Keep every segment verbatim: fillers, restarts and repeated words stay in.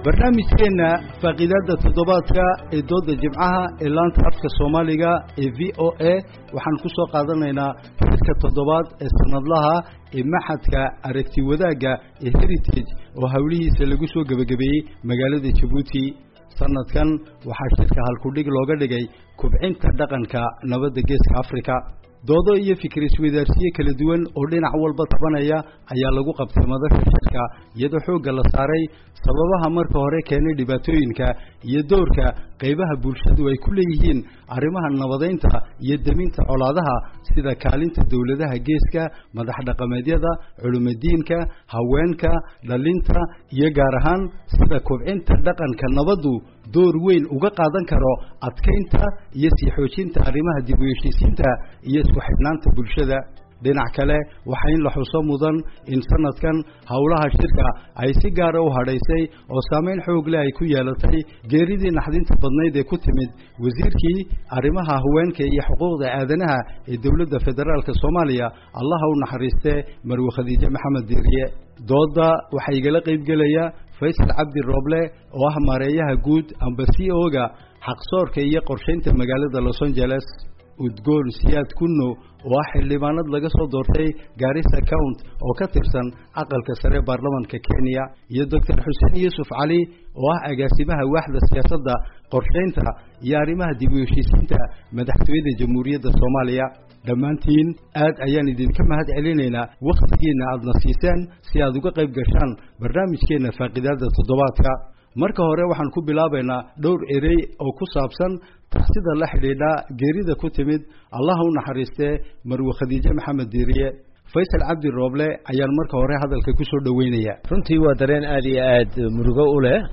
barnaamijkeena faaqiidada toddobaadka ee dooda jimcaha ee laanta afka Soomaaliga ee V O A waxaan ku soo qaadanaynaa xilka toddobaad ee sanadlaha ee maxadka aragti wadaaga ee Heritage oo hawlihiisa lagu soo gabagabeeyay magaalada Djibouti sanadkan waxaa shirka halku dhig looga dhigay kubcinta dhaqanka nabadda geeska Afrika doodo iyo fikir isweydaarsiye kala duwan oo dhinac walba tabanaya ayaa lagu qabtay madasha shirka iyadoo xoogga la saaray sababaha marka hore keenay dhibaatooyinka iyo doorka qaybaha bulshadu ay ku leeyihiin arrimaha nabadeynta iyo deminta colaadaha sida kaalinta dawladaha geeska madax dhaqameedyada culimadiinka haweenka dhalinta iyo gaar ahaan sida kubcinta dhaqanka nabaddu door weyn uga qaadan karo adkeynta iyo sii xoojinta arrimaha dib u heshiisiinta iyo isku xidhnaanta bulshada dhinac kale waxa in la xuso mudan in sanadkan hawlaha shirka ay si gaar ah u hadhaysay oo saameyn xoog leh ay ku yeelatay geeridii naxdinta badnayd ee ku timid wasiirkii arrimaha haweenka iyo xuquuqda aadanaha ee dawladda federaalka Soomaaliya Allah u naxariiste Marwe Khadiija Maxamed Diiriye dooda waxa igala qayb galaya Faysal Cabdi Roble oo ah mareeyaha guud ambassador-ga xaqsoorka iyo qorsheynta magaalada Los Angeles udgoon siyaad kunno oo ah xildhibaanad laga soo doortay Garissa County oo ka tirsan aqalka sare baarlamaanka Kenya iyo Doctor Hussein Yusuf Ali oo ah agaasimaha waaxda siyaasadda qorsheynta iyo arrimaha dib u heshiisiinta madaxtooyada Jamhuuriyadda Soomaaliya dhammaantiin aad ayaan idinka mahad celinaynaa waqtigiina aad nasiiseen si aad uga qayb gashaan barnaamijkeena faaqiidada toddobaadka marka hore waxaan ku bilaabaynaa dhowr erey oo ku saabsan taxsida la xidhiidha geerida ku timid Allah u naxariiste Marwe Khadiija Maxamed Diiriye Faysal Cabdi Roble ayaan marka hore hadalka ku soo dhaweynaya runtii waa dareen aad iyo aad murugo u leh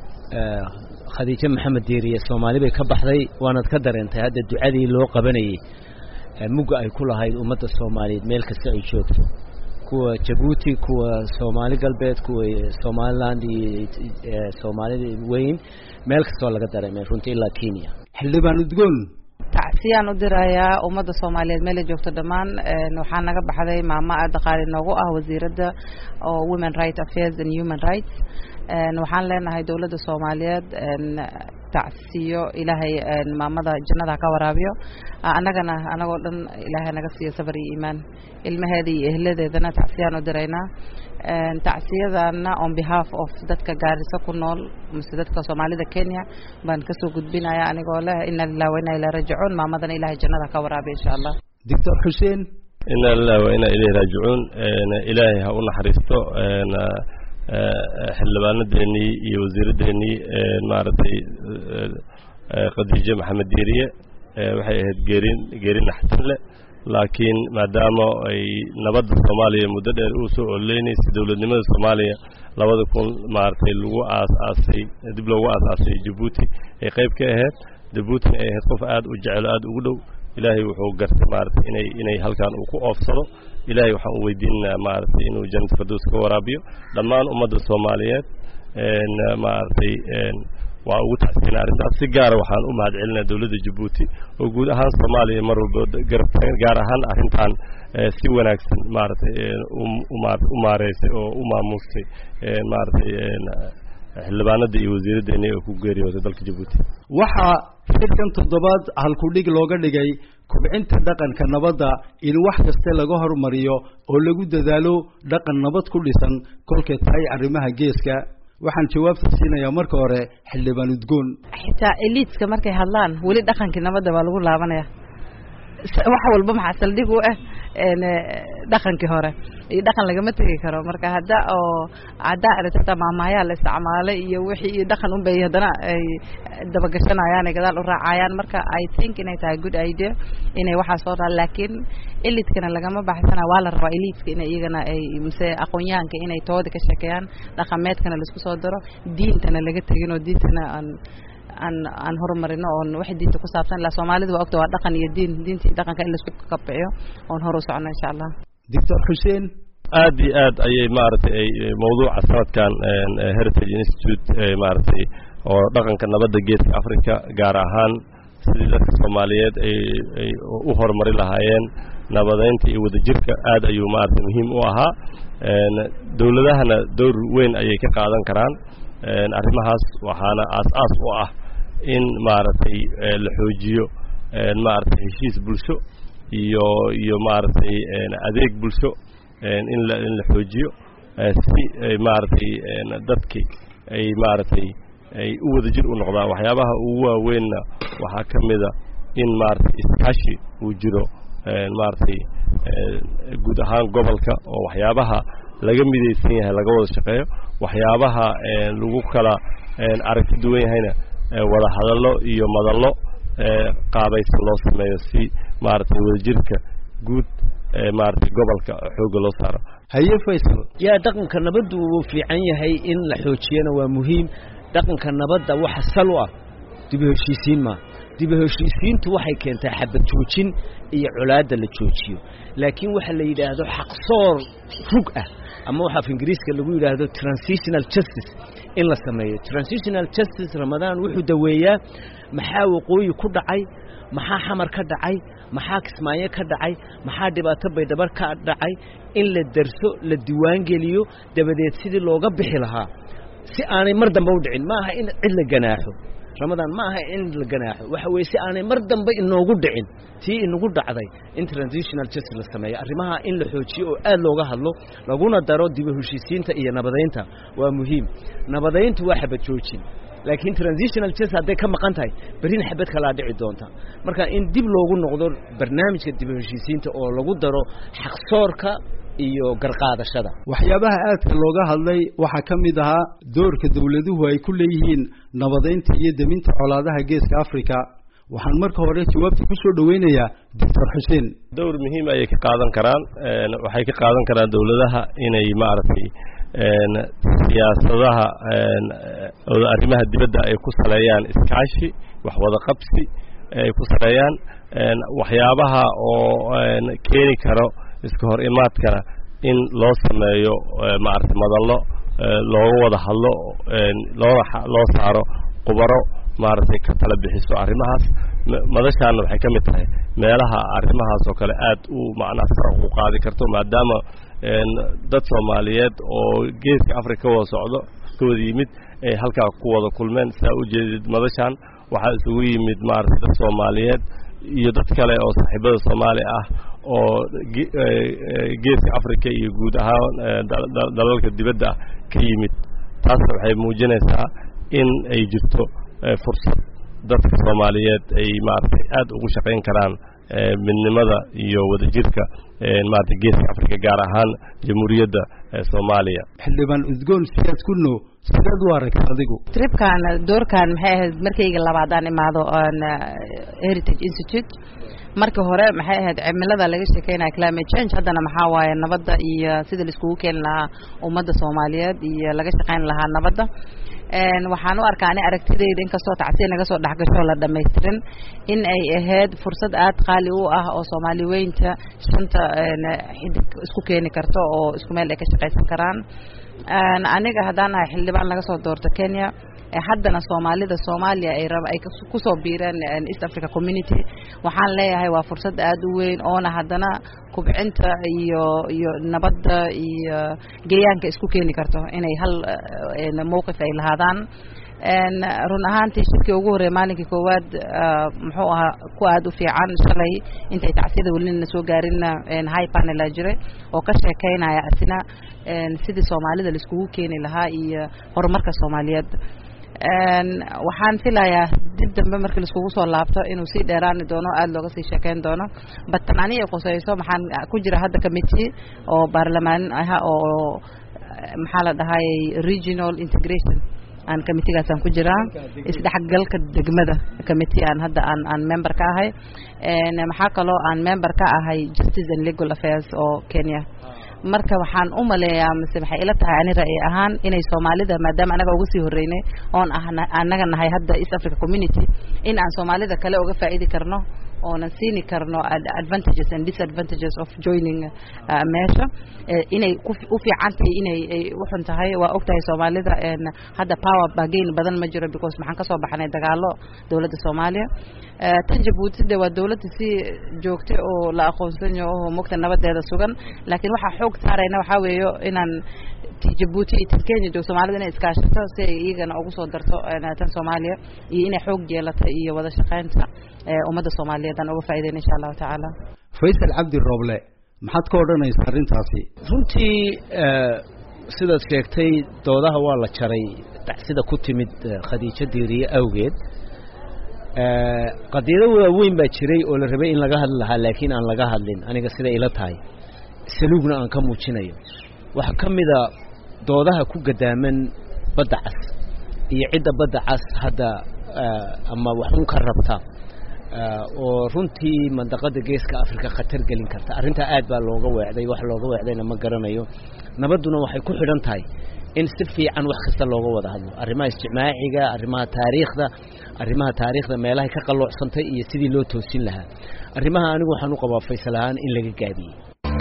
Khadiija Maxamed Diiriye Soomaali bay ka baxday waanad ka dareentay hadda ducadii loo qabanayay muga ay ku lahayd ummadda Soomaaliyeed meel kasta ay joogto kuwa Djibouti kuwa Soomaali galbeed kuwa Somaliland iyo Soomaalida weyn meel kasta laga dareemay runtii ilaa Kenya xildhibaan udgoon tacsiyaan u dirayaa ummadda Soomaaliyeed meel joogto dhamaan waxaan naga baxday maama aad qaali noogu ah wasiiradda oo Women Rights Affairs and Human Rights waxaan leenahay dawladda Soomaaliyeed tacsiyo ilaahay maamada jannada ka waraabiyo anagana anagoo dhan ilaahay naga siiyo sabr iyo iimaan ilmaheeda iyo ehladeedana tacsiyaan u diraynaa tacsiyadana on behalf of dadka Garissa ku nool mise dadka Soomaalida Kenya baan ka soo gudbinayaa anigoo leh inna lillahi wa inna ilayhi raaji'uun maamadana ilaahay jannada ka waraabiyo insha Allah Doctor Hussein inna lillahi wa inna ilayhi raaji'uun ilaahay ha u naxariisto xildhibaanadeeni iyo wasiiradeeni maartay Khadiija Maxamed Diiriye waxay ahayd geerin geerin naxtin leh laakiin maadaama ay nabadda Soomaaliya muddo dheer u soo oleynayay dawladnimada Soomaaliya labada kun maartay lagu aas-aasay dib loogu aas-aasay Djibouti ay qayb ka ahayd Djibouti ay ahayd qof aad u jecel aad ugu dhow ilaahay wuxuu gartay maartay inay inay halkaan uu ku oofsado ilaahay waxaan u weydiinaa maartay inuu jannada firdaws ka waraabiyo dhammaan ummadda Soomaaliyeed een maartay een waa ugu taxsiinaa arrintaas si gaar ah waxaan u mahad celinaa dawladda Djibouti oo guud ahaan Soomaaliya mar walba garabtay gaar ahaan arrintan si wanaagsan maartay u maareysay oo u maamusay maartay xildhibaanada iyo wasiiradeena oo ku geeriyooday dalka Djibouti waxa shirkan toddobaad halku dhig looga dhigay kubcinta dhaqanka nabadda in wax kasta laga hormariyo oo lagu dadaalo dhaqan nabad ku dhisan kolkay tahay arrimaha geeska waxaan jawaabta siinayaa marka hore xildhibaan udgoon xitaa elite markay hadlaan wali dhaqanka nabadda waa lagu laabanaya wax walba maxaa saldhig u ah een dhaqankii hore iyo dhaqan laga ma tagi karo marka hadda oo cadaa aragtida maamaya la isticmaalay iyo wixii dhaqan u bay hadana ay daba gashanayaan gadaal u raacayaan marka I think inay tahay good idea inay waxa soo raa laakiin elite kana laga ma baxsana waa la rabaa elite inay iyagana ay mise aqoonyahanka inay tooda ka shaqeeyaan dhaqameedkana la isku soo daro diintana laga tagin oo diintana aan aan aan horumarino oo wax diinta ku saabsan la Soomaalidu waa ogta waa dhaqan iyo diin diintii dhaqanka in la isku kabciyo oo hor u socono insha Allah Doctor Hussein aad iyo aad ayay maartay mawduuca sanadkan Heritage Institute maartay oo dhaqanka nabadda geeska Afrika gaar ahaan sidii dadka Soomaaliyeed ay u horumari lahaayeen nabadeynta iyo wadajirka aad ayuu maartay muhiim u ahaa dawladahana door weyn ayay ka qaadan karaan arrimahaas waxaana aas-aas u ah in maaragtay la xoojiyo maaragtay heshiis bulsho iyo iyo maaragtay adeeg bulsho in la in la xoojiyo si maaragtay dadkii ay maaragtay ay u wada jir u noqdaan waxyaabaha ugu waaweynna waxaa ka mida in maaragtay iskaashi uu jiro maaragtay guud ahaan gobolka oo waxyaabaha laga midaysan yahay laga wada shaqeeyo waxyaabaha lagu kala aragti duwan yahayna wada hadallo iyo madallo qaabaysan loo sameeyo si maaragtay wadajirka guud maaragtay gobolka xoogga loo saaro haye Faysal yaa dhaqanka nabaddu wuu fiican yahay in la xoojiyana waa muhiim dhaqanka nabadda waxa sal u ah dib u heshiisiin ma dib u heshiisiintu waxay keentaa xabad joojin iyo colaadda la joojiyo laakiin waxa la yiraahdo xaqsoor rug ah ama waxa af Ingiriiska lagu yiraahdo transitional justice in la sameeyo transitional justice Ramadan wuxuu daweeyaa maxaa waqooyi ku dhacay maxaa xamar ka dhacay maxaa kismaayo ka dhacay maxaa dhibaato baydhabar ka dhacay in la darso la diiwaan geliyo dabadeed sidii looga bixi lahaa si aanay mar dambe u dhicin maaha in cid la ganaaxo Ramadan maaha in la ganaaxo waxa weey si aanay mar dambe inoogu dhicin tii inagu dhacday in transitional justice la sameeyo arrimaha in la xoojiyo oo aad looga hadlo laguna daro dib u heshiisiinta iyo nabadeynta waa muhiim nabadeyntu waa xabad joojin laakiin transitional justice haday ka maqan tahay barin xabad kala dhici doonta marka in dib loogu noqdo barnaamijka dib u heshiisiinta oo lagu daro xaqsoorka iyo garqaadashada waxyaabaha aadka looga hadlay waxa kamid ahaa doorka dawladuhu ay ku leeyihiin nabadeynta iyo deminta colaadaha geeska Afrika waxaan marka hore jawaabta ku soo dhaweynayaa Doctor Xuseen door muhiim ah ay ka qaadan karaan waxay ka qaadan karaan dawladaha inay maaragtay siyaasadaha arrimaha dibadda ay ku saleeyaan iskaashi wax wada qabsi ay ku saleeyaan waxyaabaha oo keeni karo iska hor imaadkana in loo sameeyo maaragtay madallo loo wada hadlo loo loo saaro qubaro maaragtay ka tala bixiso arrimahaas madashaana waxay ka mid tahay meelaha arrimahaas oo kale aad u macnaha sar u qaadi karto maadaama dad Soomaaliyeed oo geeska Afrika wada socdo ka wada yimid ay halka ku wada kulmeen saa u jeedid madashan waxa isugu yimid maaragtay dad Soomaaliyeed iyo dad kale oo saaxiibada Soomaali ah oo geeska Afrika iyo guud ahaan dalalka dibadda ka yimid taas waxay muujinaysaa in ay jirto fursad dadka Soomaaliyeed ay maaragtay aad ugu shaqeyn karaan midnimada iyo wadajirka maaragtay geeska Afrika gaar ahaan jamhuuriyadda Soomaaliya xildhibaan udgoon siyaad ku noo sidaad u aragtay adigu tripkan doorkan maxay ahayd markayga labaadaan imaado aan Heritage Institute marka hore maxay ahayd cimilada laga sheekeynaa climate change hadana maxaa waaye nabadda iyo sida la iskugu keen lahaa ummadda Soomaaliyeed iyo laga shaqeyn lahaa nabadda een waxaan u arkaa in aragtidayda in kastoo tacsiin naga soo dhaxgasho la dhameystirin in ay ahayd fursad aad qaali u ah oo Soomaali weynta shanta xidig isku keeni karto oo isku meel ay ka shaqeysan karaan aan aniga hadaan ahay xildhibaan laga soo doorto Kenya haddana Soomaalida Soomaaliya ay rab ay ku soo biireen East Africa Community waxaan leeyahay waa fursad aad u weyn oo haddana kubcinta iyo iyo nabadda iyo geeyaanka isku keeni karto inay hal mowqif ay lahaadaan een run ahaantii shirkii ugu horeeyay maalinkii koowaad muxuu ahaa ku aad u fiican shalay intay tacsida welina soo gaarinna een high panel jiray oo ka sheekeynaya asina een sidii Soomaalida la iskugu keeni lahaa iyo horumarka Soomaaliyeed een waxaan filayaa dib dambe markii la iskugu soo laabto inuu si dheeraan doono aad looga sii sheekeyn doono batanaani ay qosayso maxaan ku jira hadda committee oo baarlamaan ah oo maxaa la dhahay regional integration aan committee-gaas aan ku jiraa isdhaxgalka degmada committee aan hadda aan aan member ka ahay een maxaa kaloo aan member ka ahay justice and legal affairs oo Kenya marka waxaan u maleeyaa mise waxay ila tahay ani ra'yi ahaan inay Soomaalida maadaama anaga ugu sii horeynay oon anaga nahay hadda East Africa Community in aan Soomaalida kale uga faa'iidi karno oo na siini karno advantages and disadvantages of joining meesha inay u fiicantahay inay u xun tahay waa ogtahay Soomaalida in hadda power bargain badan ma jiro because maxaan ka soo baxnay dagaalo dawladda Soomaaliya tan Djibouti waa dawladda si joogtay oo la aqoonsan yahay oo mugta nabadeeda sugan laakiin waxa xoog saarayna waxa weeyo inaan Djibouti iyo Kenya joog Soomaalida inay iskaashato si ay iyagana ugu soo darto tan Soomaaliya iyo inay xoog yeelato iyo wada shaqaynta ummadda Soomaaliyeed aan uga faa'iideyn insha Allah ta'ala Faysal Cabdi Roble maxaad ka odhanaysaa arrintaasi runtii sidaad sheegtay doodaha waa la jaray sida ku timid Khadiija Diiriye awgeed qadiyado weyn baa jiray oo la rabay in laga hadlo lahaa laakiin aan laga hadlin aniga sida ila tahay salugna aan ka muujinayo waxa kamida doodaha ku gadaaman badda cas iyo cidda badda cas hadda ama waxun ka rabta oo runtii mandaqada geeska Afrika khatar gelin karta arinta aad baa looga weecday wax looga weecdayna ma garanayo nabaduna waxay ku xidhan tahay in si fiican wax kasta looga wada hadlo arrimaha isticmaaciga arrimaha taariikhda arrimaha taariikhda meelaha ka qaloocsantay iyo sidii loo toosin lahaa arrimaha anigu waxaan u qabaa Faysal ahaan in laga gaabiyay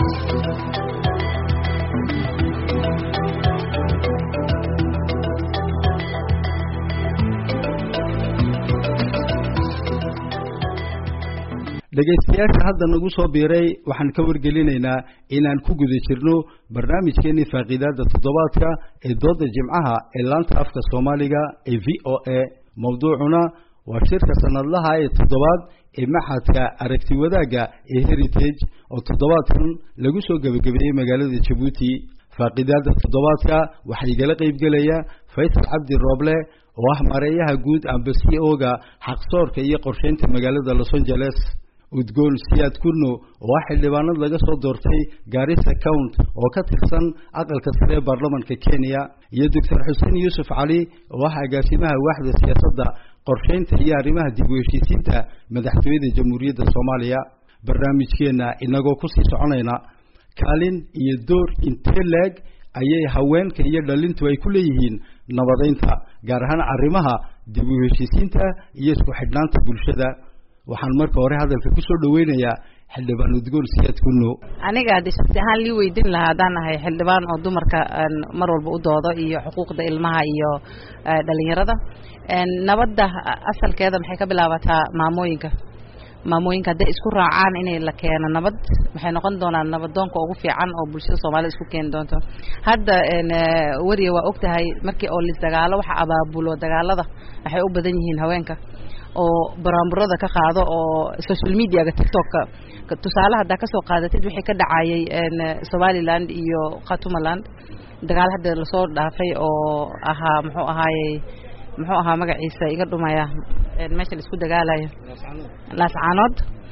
dhageystayaasha hadda nagu soo biiray waxaan ka wargelinaynaa inaan ku guda jirno barnaamijkeeni faaqiidada toddobaadka ee dooda jimcaha ee laanta afka Soomaaliga ee V O A mawduucuna waa shirka sanadlaha ee toddobaad ee maxadka aragti wadaaga ee Heritage oo toddobaadkan lagu soo gabagabeeyay magaalada Djibouti faaqiidada toddobaadka waxay igala qayb galaya Faysal Cabdi Roble oo ah mareeyaha guud ambassador-ga xaqsoorka iyo qorsheynta magaalada Los Angeles udgoon siyaad kunno oo xildhibaanad laga soo doortay Garissa County oo ka tirsan aqalka sare ee baarlamaanka Kenya iyo Doctor Hussein Yusuf Ali oo ah agaasimaha waaxda siyaasadda qorsheynta iyo arrimaha dib u heshiisiinta madaxtooyada Jamhuuriyadda Soomaaliya barnaamijkeena inagoo ku sii soconayna kaalin iyo door intee leeg ayay haweenka iyo dhalintu ay ku leeyihiin nabadeynta gaar ahaan arrimaha dib u heshiisiinta iyo isku xidhnaanta bulshada waxaan marka hore hadalka ku soo dhaweynayaa xildhibaan udgoon siyaad kunno aniga hadii shaqsi ahaan lii weydiin lahaa hadaan ahay xildhibaan oo dumarka mar walba u doodo iyo xuquuqda ilmaha iyo dhalinyarada nabadda asalkeeda maxay ka bilaabataa maamooyinka maamooyinka hadday isku raacaan inay la keeno nabad waxay noqon doonaan nabadoonka ugu fiican oo bulshada Soomaaliyeed isku keen doonto hadda wariye waa ogtahay markii oo lis dagaalo waxa abaabulo dagaalada waxay u badan yihiin haweenka oo baraamburada ka qaado oo social media ga TikTok ka tusaalaha hada ka soo qaadatid wixii ka dhacayay Somaliland iyo Khartoumland dagaal hadda la soo dhaafay oo ahaa muxuu ahaayay muxuu ahaa magaciisa iga dhumaya meesha la isku dagaalayo laascaanood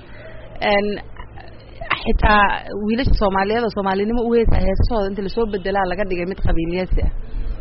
en xitaa wiilasha Soomaaliyeed oo Soomaalinimo u heesa heesooda inta la soo bedelaa laga dhigay mid qabiiliyasi ah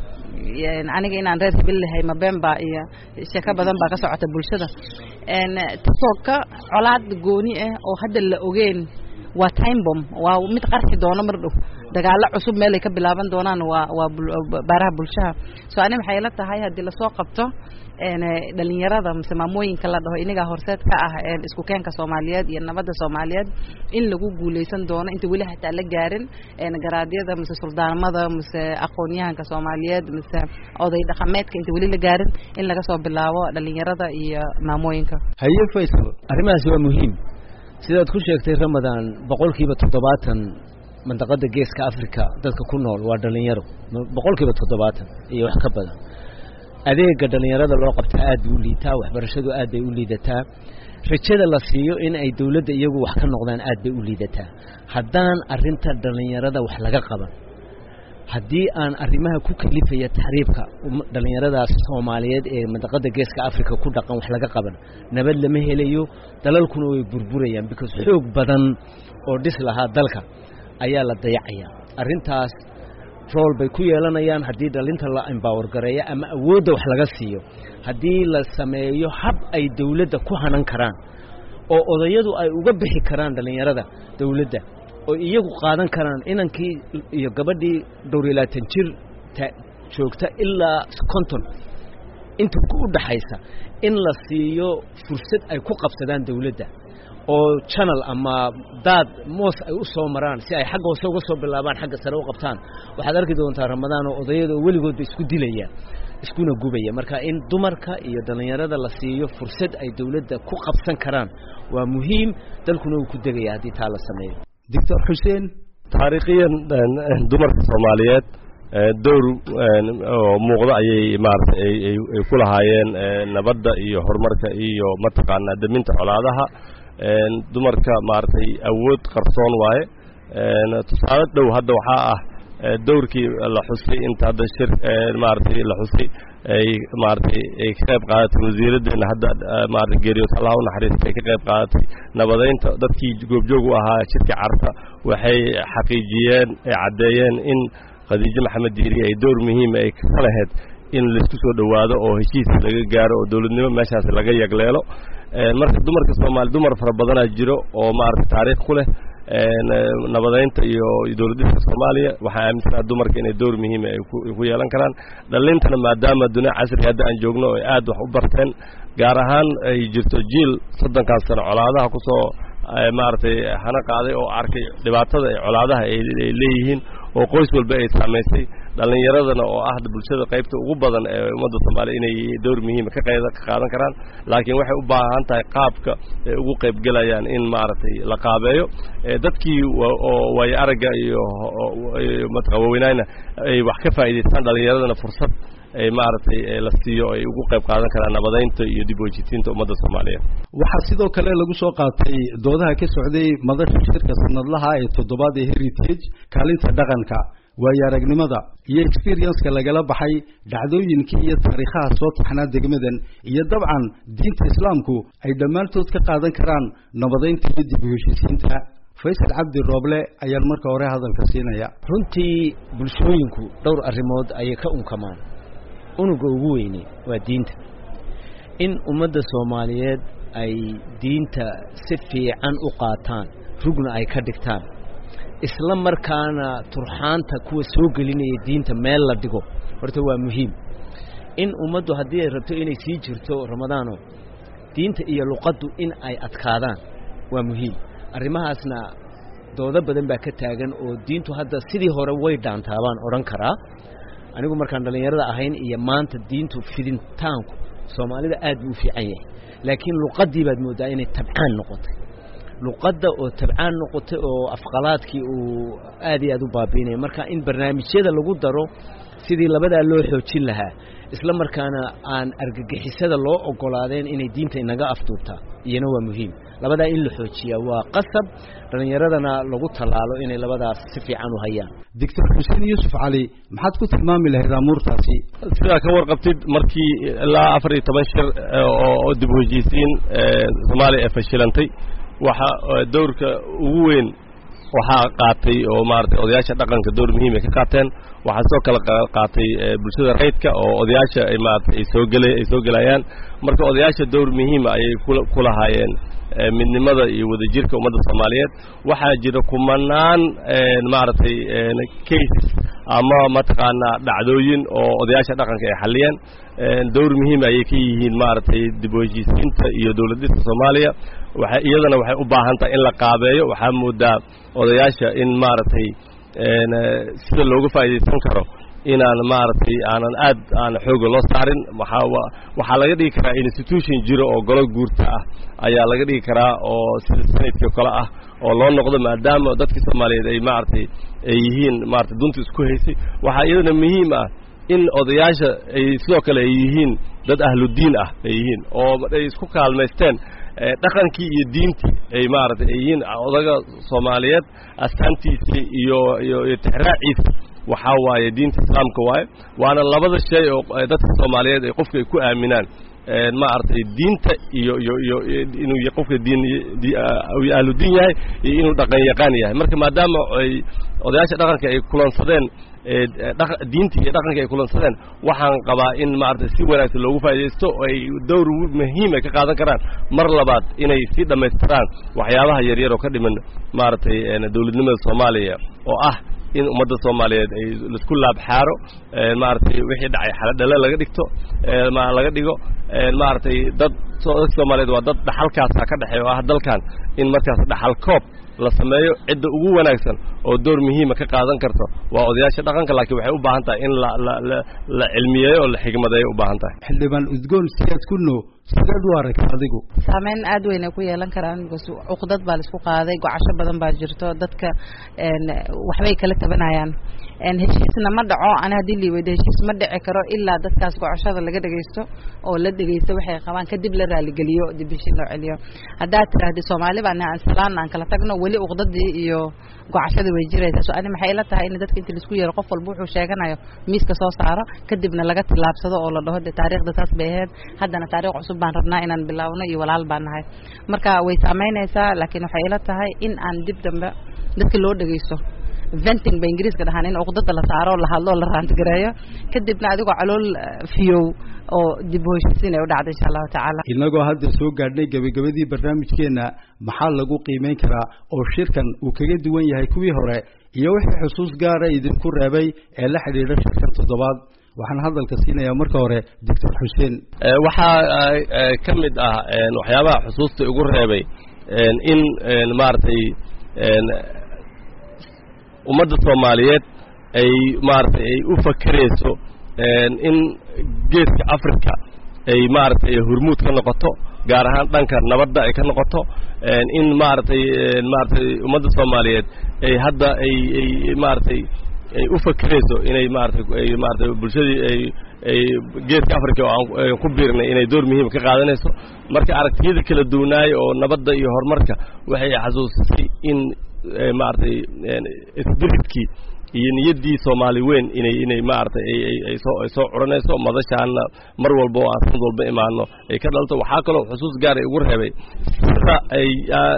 aniga inaan reer hibil lahay ma beenba iyo shaka badan baa ka socota bulshada en TikTok-ka colaad gooni ah oo hadda la ogeen waa time bomb waa mid qarxi doona mar dhow dagaalo cusub meel ay ka bilaaban doonaan waa waa baaraha bulshada soo aniga waxay la tahay hadii la soo qabto een dhalinyarada maamooyinka la dhaho inaga horseed ka ah ee isku keenka Soomaaliyeed iyo nabadda Soomaaliyeed in lagu guuleysan doono inta wali hataa la gaarin een garaadiyada mise suldaanimada mise aqoonyahanka Soomaaliyeed mise oday dhaqameedka inta wali la gaarin in laga soo bilaabo dhalinyarada iyo maamooyinka haye Faysal arrimahaas waa muhiim sidaad ku sheegtay Ramadan boqolkiiba toddobaatan mandaqada geeska Afrika dadka ku nool waa dhalinyaro boqolkiiba toddobaatan iyo wax ka badan adeega dhalinyarada loo qabta aad u liitaa waxbarashadu aad bay u liidataa rajada la siiyo in ay dawladda iyagu wax ka noqdaan aad bay u liidataa haddaan arinta dhalinyarada wax laga qaban haddii aan arrimaha ku kalifaya taxriibka dhalinyaradaas Soomaaliyeed ee mandaqada geeska Afrika ku dhaqan wax laga qaban nabad lama helayo dalalkuna way burburayaan because xoog badan oo dhis lahaa dalka ayaa la dayacaya arintaas role bay ku yeelanayaan hadii dhalinta la empower gareeyo ama awoodda wax laga siiyo hadii la sameeyo hab ay dawladda ku hanan karaan oo odayadu ay uga bixi karaan dhalinyarada dawladda oo iyagu qaadan karaan inankii iyo gabadhii dhowrilaatan jir joogta ilaa konton inta ku dhaxaysa in la siiyo fursad ay ku qabsadaan dawladda oo channel ama dad moos ay u soo maraan si ay xagga hoose uga soo bilaabaan xagga sare u qabtaan waxaad arki doontaa Ramadaan oo odayada weligood isku dilayaan iskuna gubaya marka in dumarka iyo dhalinyarada la siiyo fursad ay dawladda ku qabsan karaan waa muhiim dalkuna uu ku degaya hadii taa la sameeyo Doctor Hussein taariikhiyan dumarka Soomaaliyeed dowr oo muuqda ayay maartay ay ku lahaayeen nabadda iyo horumarka iyo mataqaanaa daminta colaadaha dumarka maartay awood qarsoon waaye tusaale dhow hadda waxaa ah dowrkii la xusay inta hadda shir maartay la xusay ay maartay ay ka qayb qaadatay wasiiraddeena hadda maartay geeriyood Allah u naxariistay ka qayb qaadatay nabadeynta dadkii goobjoog u ahaa shirka carta waxay xaqiijiyeen ay cadeeyeen in Khadiija Maxamed Diiri ay door muhiim ah ay ka lahayd in la isku soo dhawaado oo heshiis laga gaaro oo dawladnimo meeshaas laga yagleelo marka dumarka Soomaali dumar fara badan ah jiro oo maartay taariikh ku leh nabadeynta iyo dawladda Soomaaliya waxa aaminsan dumarka inay door muhiim ah ku yeelan karaan dhalintana maadaama dunia casri hadda aan joogno oo aad wax u barteen gaar ahaan ay jirto jiil soddonkan sano colaadaha ku soo maartay hana qaaday oo arkay dhibaatada ay colaadaha ay leeyihiin oo qoys walba ay saameysay dhalinyaradana oo ah bulshada qaybta ugu badan ee ummadda Soomaaliyeed inay door muhiim ka qaadan karaan laakiin waxay u baahan tahay qaabka ay ugu qayb galayaan in maartay la qaabeeyo dadkii oo way araga iyo mataqaweynayna ay wax ka faa'iideystaan dhalinyaradana fursad ay maartay la siiyo ay ugu qayb qaadan karaan nabadeynta iyo dib u heshiisiinta ummadda Soomaaliyeed waxa sidoo kale lagu soo qaatay doodaha ka socday madasha shirka sanadlaha ee toddobaad ee heritage kaalinta dhaqanka way aragnimada iyo experience-ka lagala baxay dhacdooyinkii iyo taariikhaha soo taxnaa degmadan iyo dabcan diinta islaamku ay dhammaantood ka qaadan karaan nabadeynta iyo dib u heshiisiinta Faysal Cabdi Rooble ayaa marka hore hadalka siinaya runtii bulshooyinku dhowr arrimood ayay ka unkamaan unuga ugu weyni waa diinta in ummadda Soomaaliyeed ay diinta si fiican u qaataan rugna ay ka dhigtaan isla markaana turxaanta kuwa soo gelinaya diinta meel la dhigo horta waa muhiim in ummaddu haddii ay rabto inay sii jirto ramadaano diinta iyo luqaddu in ay adkaadaan waa muhiim arrimahaasna doodo badan baa ka taagan oo diintu hadda sidii hore way dhaantaabaan odhan karaa anigu markaan dhalinyarada ahayn iyo maanta diintu fidintaanku Soomaalida aad u fiican yahay laakiin luqadii baad moodaa inay tabcaan noqotay luqadda oo tabcaan noqotay oo afqalaadkii uu aad iyo aad u baabiinay marka in barnaamijyada lagu daro sidii labada loo xoojin lahaa isla markaana aan argagixisada loo ogolaadeen inay diinta inaga afduubtaa iyana waa muhiim labada in la xoojiyaa waa qasab dhalinyaradana lagu talaalo inay labadaas si fiican u hayaan Doctor Hussein Yusuf Ali maxaad ku tilmaami lahayd amuurtaasi sida ka warqabtid markii ilaa afar iyo toban shir oo dib u heshiisiin Soomaaliya fashilantay waxa doorka ugu weyn waxa qaatay oo maartay odayaasha dhaqanka door muhiim ah ka qaateen waxa soo kala qaatay bulshada rayidka oo odayaasha ay maartay ay soo galay ay soo galayaan marka odayaasha door muhiim ah ayay ku lahaayeen midnimada iyo wadajirka ummadda Soomaaliyeed waxa jira kumanaan maartay cases ama mataqaana dhacdooyin oo odayaasha dhaqanka ay xaliyeen door muhiim ah ayay ka yihiin maartay dib u heshiisiinta iyo dawladda Soomaaliya waxa iyadana waxay u baahan tahay in la qaabeeyo waxa moodaa odayaasha in maartay sida looga faa'iideysan karo inaan maartay aanan aad aan xoog loo saarin waxa waxa laga dhigi karaa institution jiro oo golo guurta ah ayaa laga dhigi karaa oo sida sanadkii kale ah oo loo noqdo maadaama dadka Soomaaliyeed ay maartay ay yihiin maartay dunta isku haysay waxa iyadana muhiim ah in odayaasha ay sidoo kale ay yihiin dad ahlu diin ah ay yihiin oo ay isku kaalmeysteen dhaqankii iyo diintii ay maartay ay yihiin odaga Soomaaliyeed astaantiisa iyo iyo tixraaciisa waxa waaye diinta islaamka waaye waana labada shay oo dadka Soomaaliyeed ay qofka ay ku aaminaan ma artay diinta iyo iyo iyo inuu qofka diin ahlu diin yahay iyo inuu dhaqan yaqaan yahay marka maadaama ay odayaasha dhaqanka ay kulansadeen diinta iyo dhaqanka ay kulansadeen waxaan qabaa in maartay si wanaagsan loogu faa'iideysto ay door muhiim ah ka qaadan karaan mar labaad inay si dhameystiraan waxyaabaha yar yar oo ka dhiman maartay dawladnimada Soomaaliya oo ah in ummadda Soomaaliyeed ay isku laab xaaro maartay wixii dhacay xaladala laga dhigto ma laga dhigo maartay dad Soomaaliyeed waa dad dhaxalkaas ka dhaxeeyo ah dalkan in markaas dhaxal koob la sameeyo cid ugu wanaagsan oo door muhiim ah ka qaadan karto waa odayaasha dhaqanka laakiin waxay u baahan tahay in la la la cilmiyeeyo oo la xigmadeeyo u baahan tahay xildhibaan udgoon siyaad kunno sideed u aragtaa adigu saameyn aad weyn ay ku yeelan karaan cuqdad baa la isku qaaday gocasho badan baa jirto dadka een waxbay kala tabanayaan een heshiisna ma dhaco ana hadii li weydo heshiis ma dhici karo ilaa dadkaas gocashada laga dhageysto oo la dhageysto waxay qabaan kadib la raali galiyo dib bishin loo celiyo hadaa tiraahdo Soomaali baa aan salaan aan kala tagno wali cuqdadii iyo gocashada way jiraysaa soo ani maxay ila tahay in dadka inta la isku yeero qof walba wuxuu sheeganayo miiska soo saaro kadibna laga tilaabsado oo la dhaho taariikhda taas bay ahayd haddana taariikh cusub baan rabnaa inaan bilaawno iyo walaal baan nahay marka way saameynaysaa laakiin waxay ila tahay in aan dib dambe dadka loo dhageysto venting ba ingiriiska dhahaan in uqdada la saaro la hadlo la raant gareeyo kadibna adigoo calool fiyow oo dib u heshiisiin ay u dhacdo insha Allah taala inagoo hadda soo gaadhnay gabagabadii barnaamijkeena maxaa lagu qiimeyn karaa oo shirkan uu kaga duwan yahay kuwii hore iyo wixii xusuus gaar ah idinku reebay ee la xiriira shirkan toddobaad waxaan hadalka siinayaa marka hore Doctor Xuseen waxa kamid ah waxyaabaha xusuusta ugu reebay in maartay ummadda Soomaaliyeed ay maartay ay u fakareyso in geeska Afrika ay maartay hormuud ka noqoto gaar ahaan dhanka nabadda ay ka noqoto in maartay maartay ummadda Soomaaliyeed ay hadda ay ay maartay ay u fakareyso inay maartay ay maartay bulshadii ay ay geeska Afrika oo ku biirnay inay door muhiim ka qaadanayso marka aragtiyada kala duwanaay oo nabadda iyo horumarka waxay xasuusisay in maartay isbiridkii iyo niyadii Soomaali weyn inay inay maartay ay ay soo ay soo curanayso madashaana mar walba oo aan walba imaano ay ka dhalto waxa kale oo xusuus gaar ah ugu reebay sida ay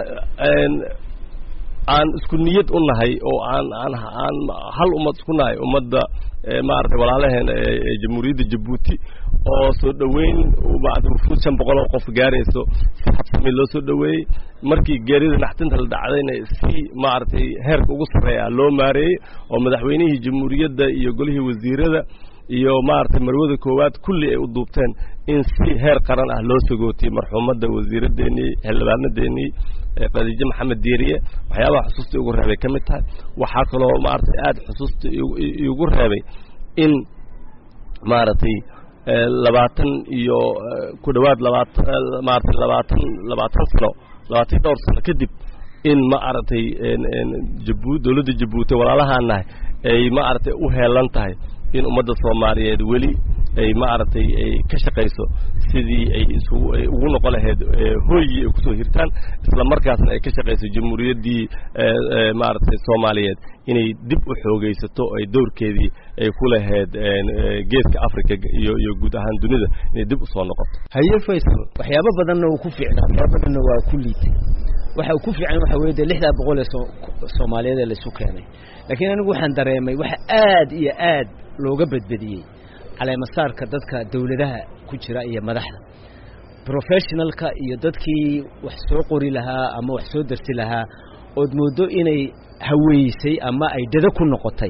aan isku niyad u nahay oo aan aan aan hal ummad isku nahay ummadda maartay walaalaheena ee jamhuuriyadda Djibouti oo soo dhaweyn oo baad shan boqol oo qof gaarayso si habsami loo soo dhaweeyay markii geerida naxtinta la dhacdayna si maartay heerka ugu sareeya loo maareeyay oo madaxweynihii jamhuuriyadda iyo golihii wasiirada iyo maartay marwada koowaad kulli ay u duubteen in si heer qaran ah loo sagootay marxuumadda wasiiradeeni xildhibaanadeeni Khadiija Maxamed Diiriye waxyaabaha xusuusta ugu reebay kamid tahay waxa kale oo maartay aad xusuusta ugu reebay in maartay labaatan iyo ku dhawaad labaatan maartay labaatan labaatan sano labaatan dhowr sano kadib in maartay Djibouti dawladda Djibouti walaalahaana ay maartay u heelan tahay in ummadda Soomaaliyeed wali ay maartay ay ka shaqeyso sidii ay isugu ugu noqon lahayd hooyi ay ku soo hirtaan isla markaasna ay ka shaqeyso jamhuuriyaddii maartay Soomaaliyeed inay dib u xoogeysato ay doorkeedii ay ku lahayd geeska Afrika iyo iyo guud ahaan dunida inay dib u soo noqoto haye Faysal waxyaabo badan oo ku fiicnaa waxyaabo badan waa ku liitay waxa ku fiican waxa weeye lixda boqol ee Soomaaliyeed la isu keenay laakiin anigu waxaan dareemay waxa aad iyo aad looga badbadiyay caleemasaarka dadka dawladaha ku jira iyo madaxda professionalka iyo dadkii wax soo qori lahaa ama wax soo darsi lahaa oo moodo inay haweysay ama ay dada ku noqotay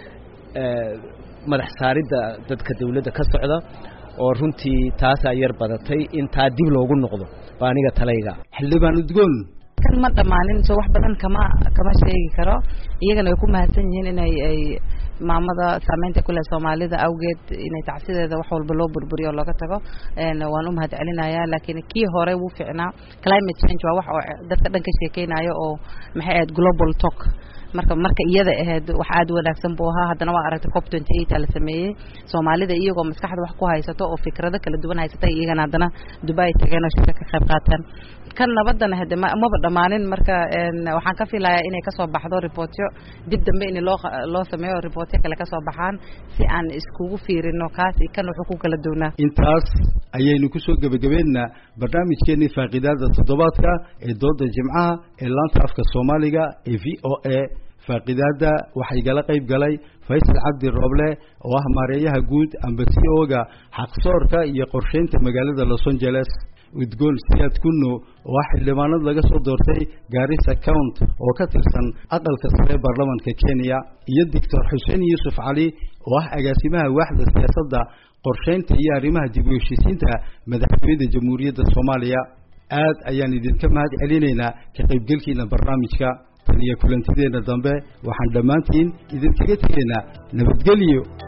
ee madax saaridda dadka dawladda ka socda oo runtii taas ay yar badatay in taa dib loogu noqdo baa aniga talayga xildhibaan udgoon kan ma dhamaanin soo wax badan kama kama sheegi karo iyagana way ku mahadsan yihiin inay ay maamada saameynta kule Soomaalida awgeed inay tacsideeda wax walba loo burburiyo looga tago een waan u mahad celinayaa laakiin kii hore wuu fiicnaa climate change waa wax oo dadka dhanka sheekeynayo oo maxay aad global talk marka marka iyada ahayd wax aad wanaagsan buu ahaa haddana waa aragtay COP twenty-eight la sameeyay Soomaalida iyagoo maskaxda wax ku haysato oo fikrado kala duwan haysatay iyagana haddana Dubai tagay oo shirka ka qayb qaataan kan nabadana hadda ma dhamaanin marka een waxaan ka filayaa inay ka soo baxdo reportyo dib dambe in loo loo sameeyo reportyo kale ka soo baxaan si aan iskugu fiirino kaas kan wuxuu ku kala doonaa intaas ayaynu ku soo gabagabeynaa barnaamijkeennii faaqidaada toddobaadka ee dooda Jimcaha ee laanta afka Soomaaliga ee V O A faaqidaada waxay gala qayb galay Faysal Cabdi Roble oo ah maareeyaha guud ambassador-ga xaqsoorka iyo qorsheynta magaalada Los Angeles udgoon siyaad kunno oo xildhibaanad laga soo doortay Garissa County oo ka tirsan aqalka sare ee baarlamaanka Kenya iyo Doctor Xuseen Yuusuf Ali oo ah agaasimaha waaxda siyaasadda qorsheynta iyo arrimaha dib u heshiisiinta madaxweynaha jamhuuriyadda Soomaaliya aad ayaan idinka mahad celinaynaa ka qaybgalkiina barnaamijka tan iyo kulantideena dambe waxaan dhamaantiin idinkaga tegaynaa nabadgelyo.